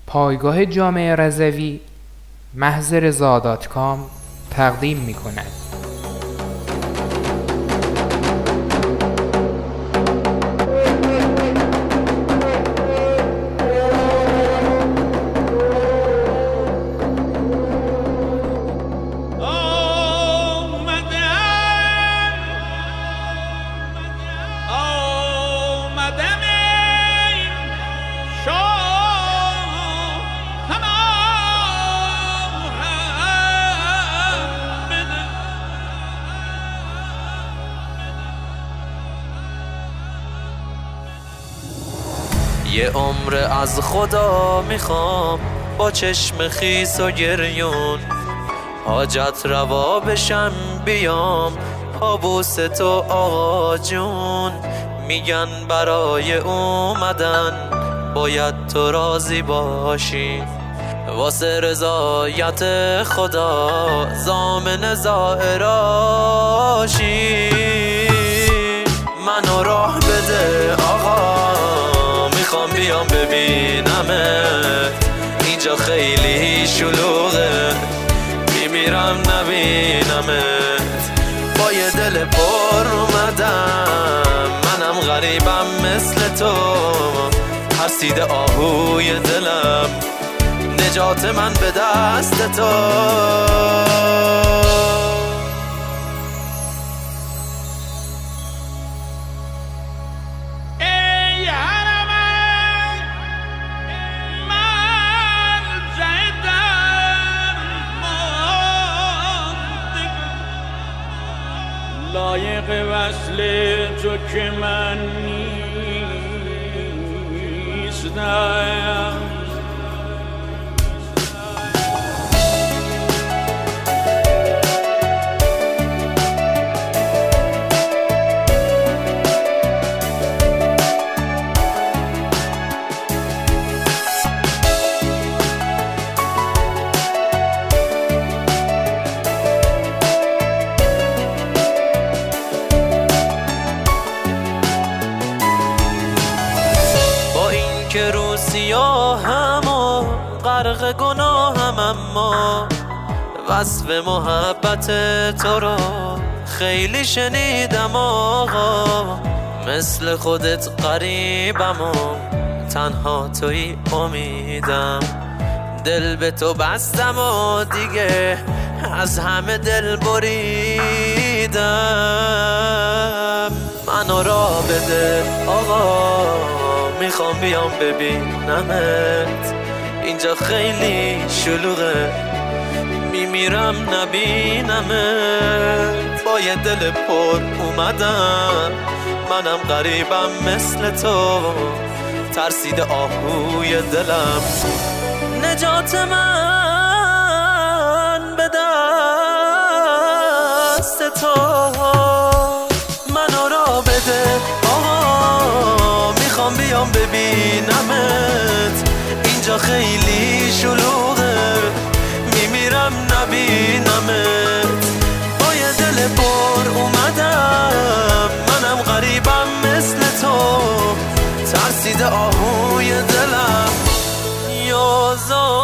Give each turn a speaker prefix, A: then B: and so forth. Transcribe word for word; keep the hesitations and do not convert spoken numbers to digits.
A: پایگاه جامعه رضوی محض رضا دات کام تقدیم می کند.
B: یه عمر از خدا میخوام با چشم خیس و گریون، حاجت روا بشم بیام پابوس تو آقا جون. میگن برای اومدن باید تو راضی باشی، واسه رضایت خدا ضامن زائراشی. منو راه بده آقا، میخوام بیام ببینمت، اینجا خیلی شلوغه میمیرم نبینمت. با یه دل پر اومدم، منم غریبم مثل تو، ترسیده آهوی دلم، نجات من به دست تو.
C: لایق وصل تو که من نیستم،
B: که رو سیاهم و غرق گناهم، اما وصف محبت تو رو خیلی شنیدم آقا. مثل خودت قریبم و تنها توی امیدم، دل به تو بستم و دیگه از همه دل بریدم. منو راه بده آقا، میخوام بیام ببینمت، اینجا خیلی شلوغه میمیرم نبینمت. با یه دل پر اومدم، منم غریبم مثل تو، ترسیده آهوی دلم، نجات من به دست تو. منو راه بده آقا، میخوام بیام ببینمت، اینجا خیلی شلوغه میمیرم نبینمت. با یه دل پر اومدم، منم غریبم مثل تو، ترسیده آهوی دلم، یا